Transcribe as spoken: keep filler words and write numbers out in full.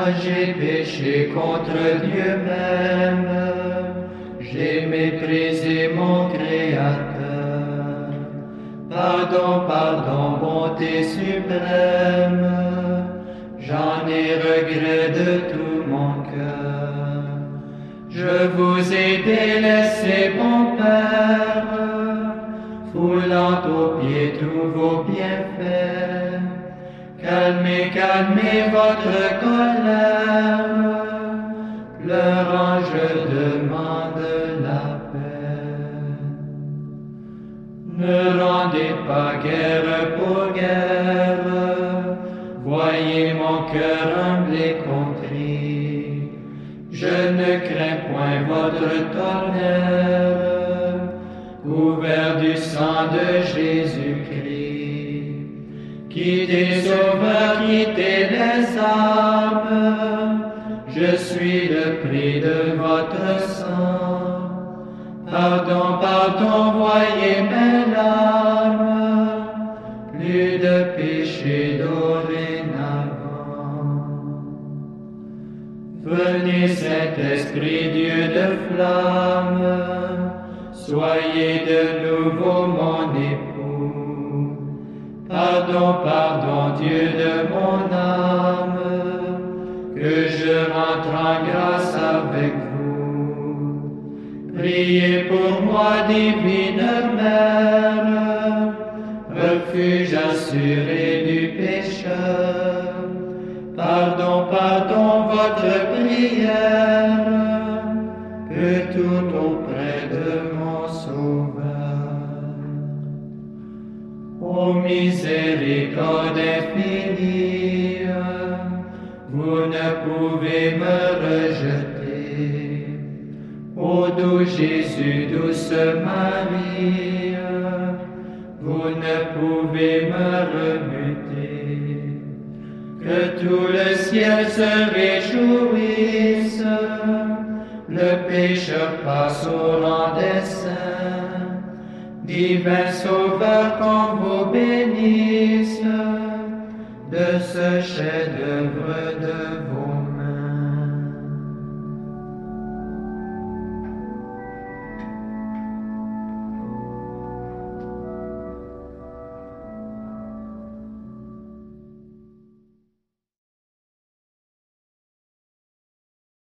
Car j'ai péché contre Dieu même, j'ai méprisé mon Créateur. Pardon, pardon, bonté suprême, j'en ai regret de tout mon cœur. Je vous ai délaissé, mon Père, foulant aux pieds tous vos bienfaits. Calmez, calmez votre colère, pleurant je demande la paix. Ne rendez pas guerre pour guerre, voyez mon cœur humble et contrit. Je ne crains point votre tonnerre, couvert du sang de Jésus-Christ. Quittez, Sauveur, quittez les armes, je suis le prix de votre sang. Pardon, pardon, voyez mes larmes, plus de péché dorénavant. Venez, Saint-Esprit, Dieu de flamme, soyez de nouveau mon époux. Pardon, pardon, Dieu de mon âme, que je rentre en grâce avec vous. Priez pour moi, divine Mère, refuge assuré du pécheur. Pardon, pardon, votre prière, que tout auprès de mon Sauveur. Ô miséricorde infinie, vous ne pouvez me rejeter. Ô doux Jésus, douce Marie, vous ne pouvez me rebuter. Que tout le ciel se réjouisse, le pécheur passe au rang des saints. Divin Sauveur, qu'on vous bénisse de ce chef-d'œuvre de